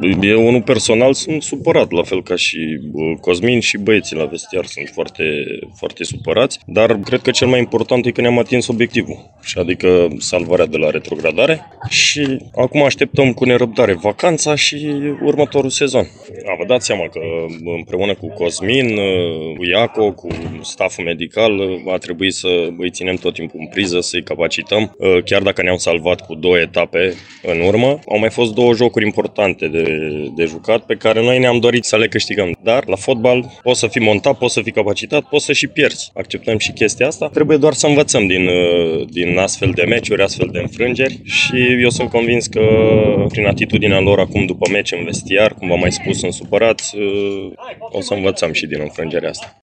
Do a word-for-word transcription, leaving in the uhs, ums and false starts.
Eu, unul personal, sunt supărat, la fel ca și Cosmin și băieții la vestiar sunt foarte, foarte supărați, dar cred că cel mai important e că ne-am atins obiectivul, și adică salvarea de la retrogradare, și acum așteptăm cu nerăbdare vacanța și următorul sezon. A, vă dați seama că împreună cu Cosmin, cu Iaco, cu stafful medical, va trebui să îi ținem tot timpul în priză, să-i capacităm, chiar dacă ne-au salvat cu două etape în urmă. Au mai fost două jocuri importante de, de jucat pe care noi ne-am dorit să le câștigăm. Dar la fotbal poți să fii montat, poți să fii capacitat, poți să și pierzi. Acceptăm și chestia asta. Trebuie doar să învățăm din, din astfel de meciuri, astfel de înfrângeri, și eu sunt convins că prin atitudinea lor acum după meci în vestiar, cum v-am mai spus, sunt supărați, o să învățăm și din înfrângerea asta.